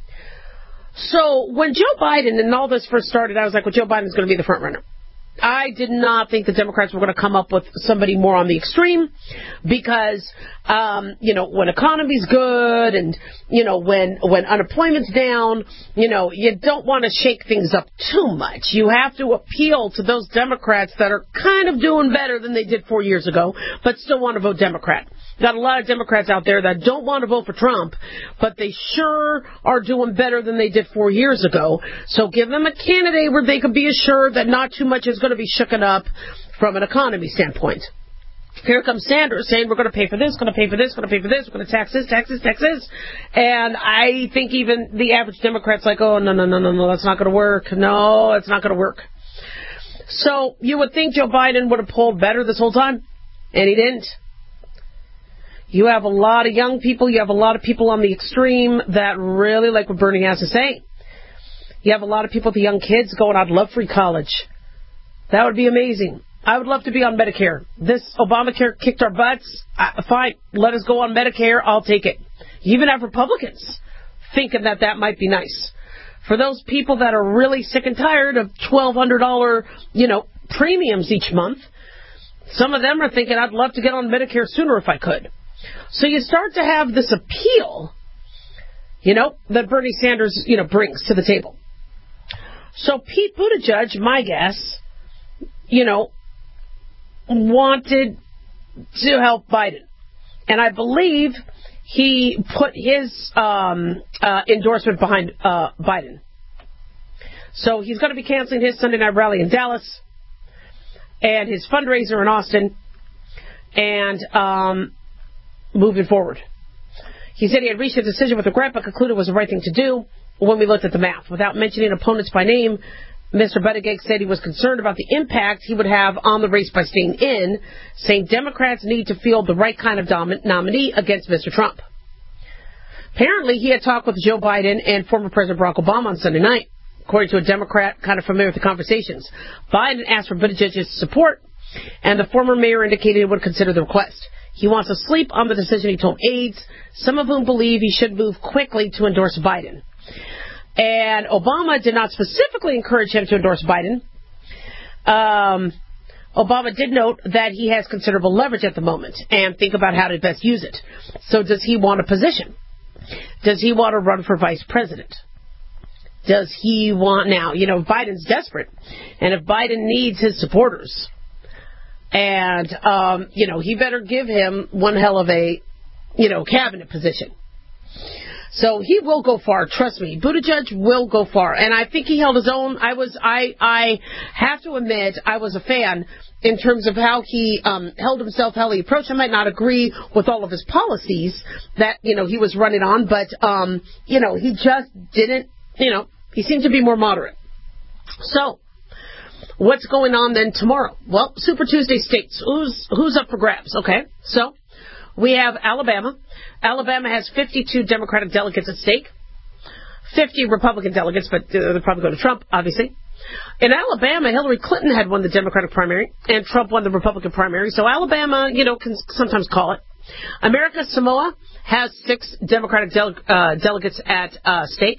So when Joe Biden and all this first started, I was like, well, Joe Biden's going to be the front runner. I did not think the Democrats were going to come up with somebody more on the extreme because, um, you know, when economy's good and, you know, when when unemployment's down, you know, you don't want to shake things up too much. You have to appeal to those Democrats that are kind of doing better than they did four years ago, but still want to vote Democrat. Got a lot of Democrats out there that don't want to vote for Trump, but they sure are doing better than they did four years ago. So give them a candidate where they can be assured that not too much is going to be shooken up from an economy standpoint. Here comes Sanders saying we're going to pay for this, going to pay for this, going to pay for this, we're going to tax this, tax this, tax this. And I think even the average Democrat's like, oh, no, no, no, no, no, that's not going to work. No, it's not going to work. So you would think Joe Biden would have polled better this whole time, and he didn't. You have a lot of young people. You have a lot of people on the extreme that really like what Bernie has to say. You have a lot of people with the young kids going, I'd love free college. That would be amazing. I would love to be on Medicare. This Obamacare kicked our butts. Uh, fine, let us go on Medicare. I'll take it. You even have Republicans thinking that that might be nice. For those people that are really sick and tired of twelve hundred dollars, you know, premiums each month, some of them are thinking, I'd love to get on Medicare sooner if I could. So you start to have this appeal, you know, that Bernie Sanders, you know, brings to the table. So Pete Buttigieg, my guess, you know, wanted to help Biden. And I believe he put his um, uh, endorsement behind uh, Biden. So he's going to be canceling his Sunday night rally in Dallas and his fundraiser in Austin and um, moving forward. He said he had reached a decision with regret but concluded it was the right thing to do when we looked at the math. Without mentioning opponents by name, Mister Buttigieg said he was concerned about the impact he would have on the race by staying in, saying Democrats need to field the right kind of dom- nominee against Mister Trump. Apparently, he had talked with Joe Biden and former President Barack Obama on Sunday night, according to a Democrat kind of familiar with the conversations. Biden asked for Buttigieg's support, and the former mayor indicated he would consider the request. He wants to sleep on the decision, he told aides, some of whom believe he should move quickly to endorse Biden. And Obama did not specifically encourage him to endorse Biden. Um, Obama did note that he has considerable leverage at the moment and think about how to best use it. So does he want a position? Does he want to run for vice president? Does he want now, you know, Biden's desperate. And if Biden needs his supporters, And, um, you know, he better give him one hell of a, you know, cabinet position. So he will go far, trust me. Buttigieg will go far. And I think he held his own. I was, I, I have to admit, I was a fan in terms of how he um, held himself, how he approached. I might not agree with all of his policies that, you know, he was running on, but, um, you know, he just didn't, you know, he seemed to be more moderate. So, what's going on then tomorrow? Well, Super Tuesday states. Who's, who's up for grabs? Okay, so we have Alabama. Alabama has fifty-two Democratic delegates at stake, fifty Republican delegates, but uh, they're probably going to Trump, obviously. In Alabama, Hillary Clinton had won the Democratic primary, and Trump won the Republican primary. So Alabama, you know, can sometimes call it. America Samoa has six Democratic dele- uh, delegates at uh, stake.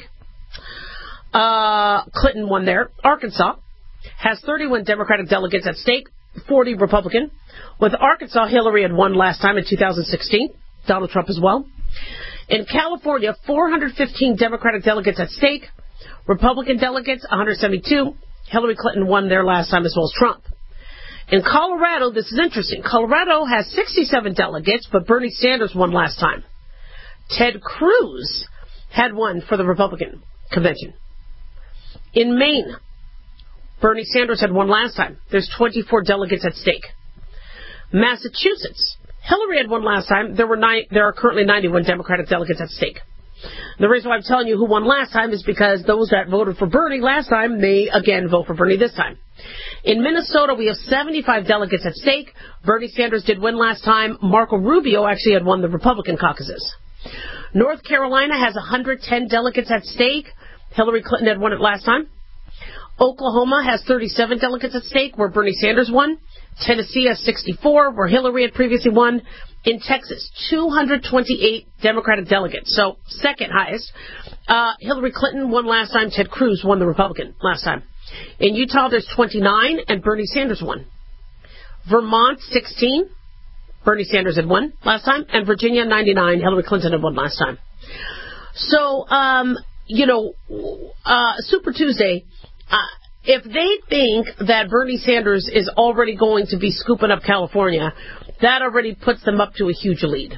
Uh, Clinton won there. Arkansas has thirty-one Democratic delegates at stake, forty Republican. With Arkansas, Hillary had won last time in two thousand sixteen. Donald Trump as well. In California, four hundred fifteen Democratic delegates at stake. Republican delegates, one hundred seventy-two. Hillary Clinton won there last time as well as Trump. In Colorado, this is interesting. Colorado has sixty-seven delegates, but Bernie Sanders won last time. Ted Cruz had won for the Republican convention. In Maine, Bernie Sanders had won last time. There's twenty-four delegates at stake. Massachusetts, Hillary had won last time. There were nine, there are currently ninety-one Democratic delegates at stake. The reason why I'm telling you who won last time is because those that voted for Bernie last time may again vote for Bernie this time. In Minnesota, we have seventy-five delegates at stake. Bernie Sanders did win last time. Marco Rubio actually had won the Republican caucuses. North Carolina has one hundred ten delegates at stake. Hillary Clinton had won it last time. Oklahoma has thirty-seven delegates at stake, where Bernie Sanders won. Tennessee has sixty-four, where Hillary had previously won. In Texas, two hundred twenty-eight Democratic delegates, so second highest. Uh, Hillary Clinton won last time. Ted Cruz won the Republican last time. In Utah, there's twenty-nine, and Bernie Sanders won. Vermont, sixteen. Bernie Sanders had won last time. And Virginia, ninety-nine. Hillary Clinton had won last time. So, um, you know, uh, Super Tuesday, uh, if they think that Bernie Sanders is already going to be scooping up California, that already puts them up to a huge lead.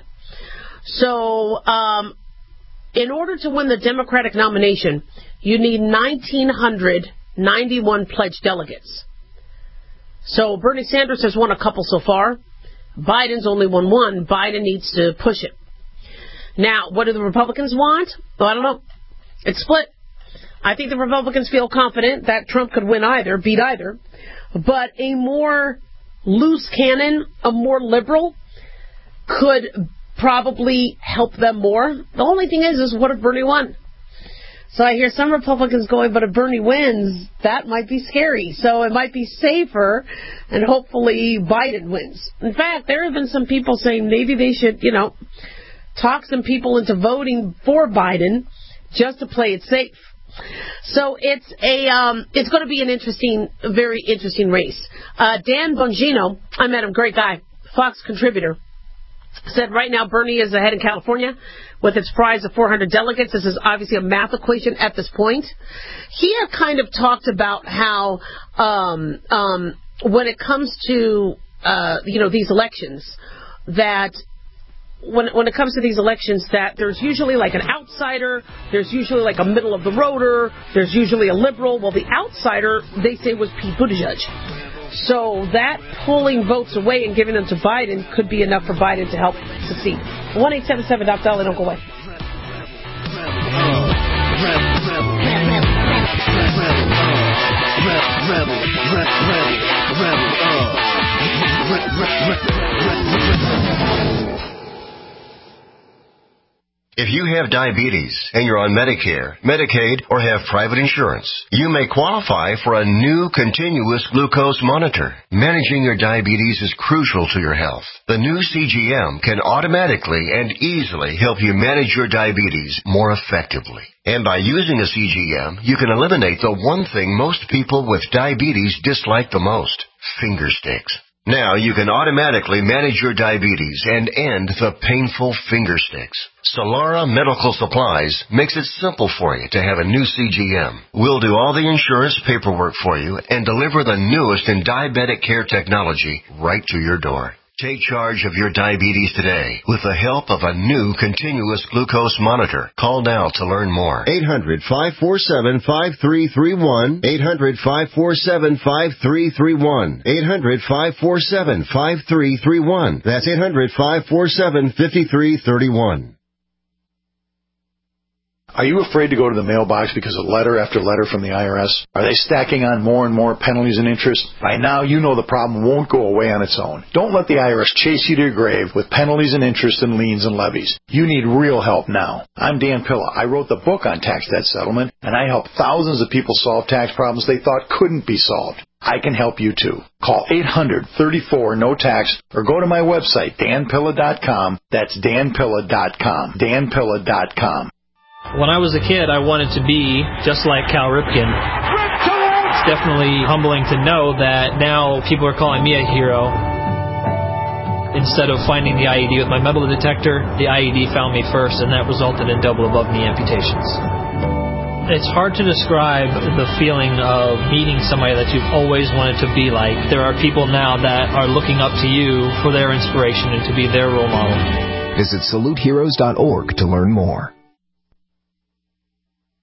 So, um, in order to win the Democratic nomination, you need one thousand nine hundred ninety-one pledged delegates. So, Bernie Sanders has won a couple so far. Biden's only won one. Biden needs to push it. Now, what do the Republicans want? Well, I don't know. It's split. I think the Republicans feel confident that Trump could win either, beat either. But a more loose cannon, a more liberal, could probably help them more. The only thing is, is what if Bernie won? So I hear some Republicans going, but if Bernie wins, that might be scary. So it might be safer, and hopefully Biden wins. In fact, there have been some people saying maybe they should, you know, talk some people into voting for Biden just to play it safe. So it's a um, it's going to be an interesting, very interesting race. Uh, Dan Bongino, I met him, great guy, Fox contributor, said right now Bernie is ahead in California with its prize of four hundred delegates. This is obviously a math equation at this point. He had kind of talked about how um, um, when it comes to uh, you know these elections, that When, when it comes to these elections, that there's usually like an outsider, there's usually like a middle of the roader, there's usually a liberal. Well, the outsider, they say, was Pete Buttigieg. So that pulling votes away and giving them to Biden could be enough for Biden to help succeed. one eight seven seven, Doctor Dolly, don't go away. If you have diabetes and you're on Medicare, Medicaid, or have private insurance, you may qualify for a new continuous glucose monitor. Managing your diabetes is crucial to your health. The new C G M can automatically and easily help you manage your diabetes more effectively. And by using a C G M, you can eliminate the one thing most people with diabetes dislike the most: finger sticks. Now you can automatically manage your diabetes and end the painful finger sticks. Solara Medical Supplies makes it simple for you to have a new C G M. We'll do all the insurance paperwork for you and deliver the newest in diabetic care technology right to your door. Take charge of your diabetes today with the help of a new continuous glucose monitor. Call now to learn more. eight hundred, five four seven, five three three one. eight hundred, five four seven, five three three one. eight hundred, five four seven, five three three one. That's eight hundred, five four seven, five three three one. Are you afraid to go to the mailbox because of letter after letter from the I R S? Are they stacking on more and more penalties and interest? By now, you know the problem won't go away on its own. Don't let the I R S chase you to your grave with penalties and interest and liens and levies. You need real help now. I'm Dan Pilla. I wrote the book on tax debt settlement, and I help thousands of people solve tax problems they thought couldn't be solved. I can help you too. Call eight hundred, thirty-four, no tax or go to my website, dan pilla dot com. That's dan pilla dot com. dan pilla dot com. When I was a kid, I wanted to be just like Cal Ripken. It's definitely humbling to know that now people are calling me a hero. Instead of finding the I E D with my metal detector, the I E D found me first, and that resulted in double above-knee amputations. It's hard to describe the feeling of meeting somebody that you've always wanted to be like. There are people now that are looking up to you for their inspiration and to be their role model. Visit salute heroes dot org to learn more.